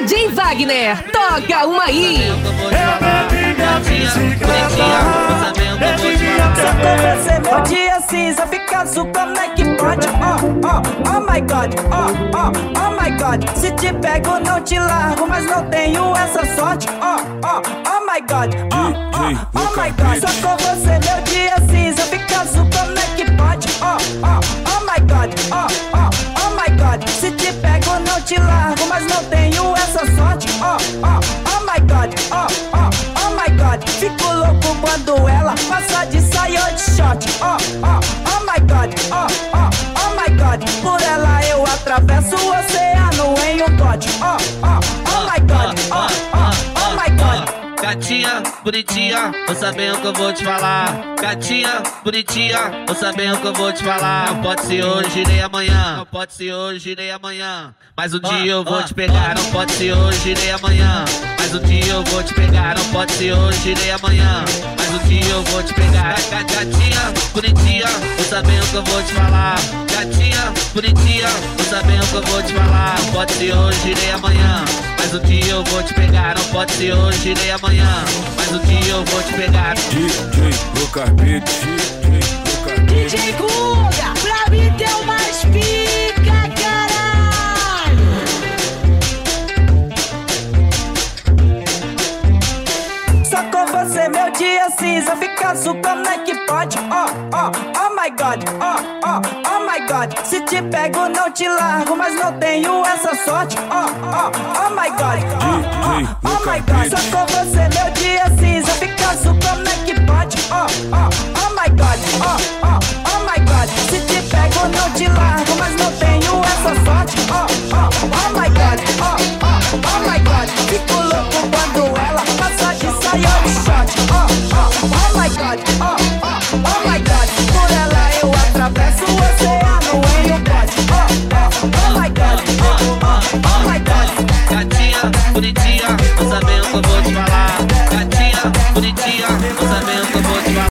DJ Wagner, toca uma aí. Eu bebi minha bicicleta, bebi minha Só com você meu dia cinza fica azul, como é que pode? Oh my God, oh my God. Se te pego não te largo, mas não tenho essa sorte. Oh my God, oh my God. Só com você meu dia cinza fica azul, como é que pode? Oh my God, oh my God. Se te pego não te largo, mas não tenho essa sorte. Oh my God, oh my God. Fico louco quando ela passa de saia ou de short. Oh my God, oh my God. Por ela eu atravesso o oceano em um bote. Oh my God, oh my God. Gatinha, bonitinha, vou saber o que eu vou te falar. Gatinha, bonitinha, vou saber o que eu vou te falar. Não pode ser hoje nem amanhã, não pode ser hoje nem amanhã. Mas um dia eu vou te pegar, não pode ser hoje nem amanhã. Mas um dia eu vou te pegar, não pode ser hoje nem amanhã. Mas um dia eu vou te pegar. Gatinha, bonitinha, vou saber o que eu vou te falar. Gatinha, bonitinha, vou saber o que eu vou te falar. Não pode ser hoje nem amanhã. Mas um dia eu vou te pegar, não pode ser hoje nem amanhã. Mas um dia eu vou te pegar. DJ Lucas Beats, DJ Guga, pra mim tem o mais pica, caralho. Só com você meu dia cinza fica azul, como é que pode? Oh my God, oh my God. Se te pego não te largo, mas não tenho essa sorte. Oh my God, oh my God. Só com você meu dia cinza fica azul, como é que pode? Oh my God, oh my God. Se te pego não te largo, mas não tenho essa sorte. Oh my God, oh my God. Fico louco quando ela passa de saia ou de short. Oh my God, oh my God. Por ela eu atravesso o oceano em um bote. Oh my God, oh my God. Gatinha, bonitinha, vou saber o que eu vou te falar. Gatinha, bonitinha, vou saber o que eu vou te falar.